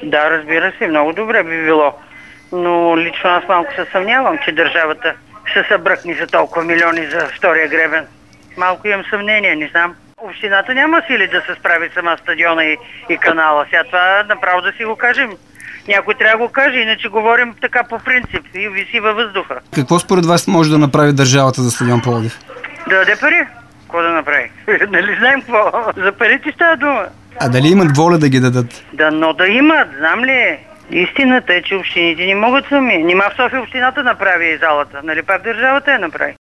Да, разбира се, много добре би било. Но лично аз малко се съмнявам, че държавата ще се бръкне за толкова милиони за втория гребен. Малко имам съмнение, не знам. Общината няма сили да се справи сама стадиона и канала. Сега това направо да си го кажем. Някой трябва да го каже, иначе говорим така по принцип и виси във въздуха. Какво според вас може да направи държавата за стадион Пловдив? Да даде пари? Какво да направи? Нали знаем какво? За парите става дума. А дали имат воля да ги дадат? Да, но да имат, знам ли? Истината е, че общините не могат сами. Нима в София общината направи залата, нали пак държавата я направи.